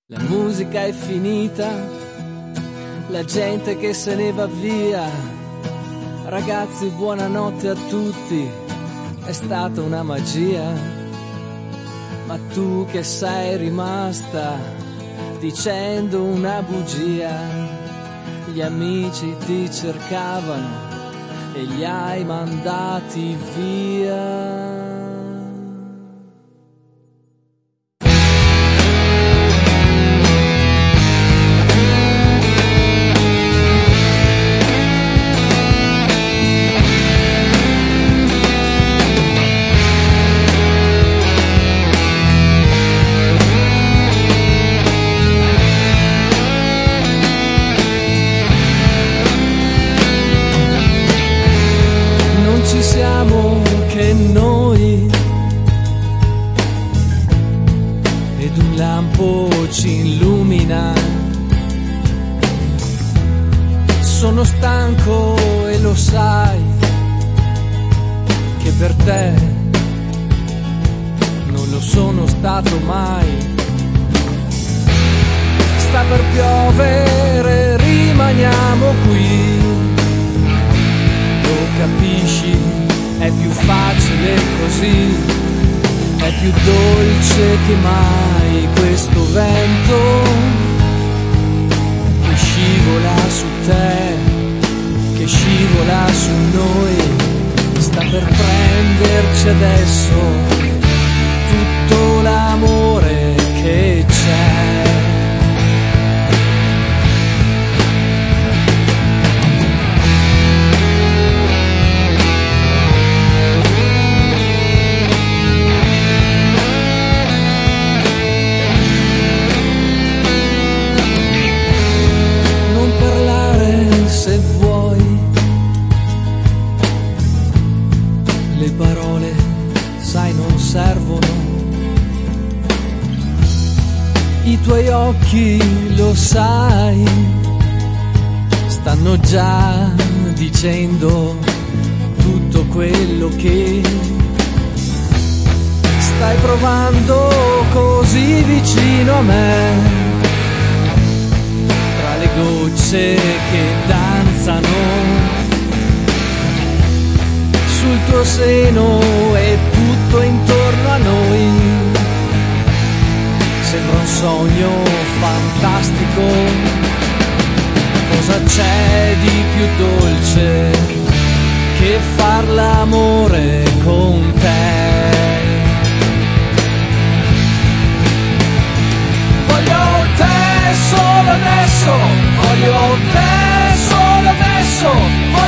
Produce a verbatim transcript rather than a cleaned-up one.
La musica è finita, la gente che se ne va via. Ragazzi, buonanotte a tutti, è stata una magia. Ma tu che sei rimasta dicendo una bugia, gli amici ti cercavano e li hai mandati via. Ci siamo che noi ed un lampo ci illumina. Sono stanco e lo sai che per te non lo sono stato mai. Sta per piovere, rimaniamo qui. Capisci, è più facile così, è più dolce che mai questo vento che scivola su te, che scivola su noi. Sta per prenderci adesso tutto l'amore che c'è. Se vuoi, le parole, sai, non servono. I tuoi occhi, lo sai, stanno già dicendo tutto quello che stai provando così vicino a me. Le gocce che danzano sul tuo seno e tutto intorno a noi sembra un sogno fantastico. Cosa c'è di più dolce che far l'amore con te? Voglio te solo adesso, voglio te solo adesso, voglio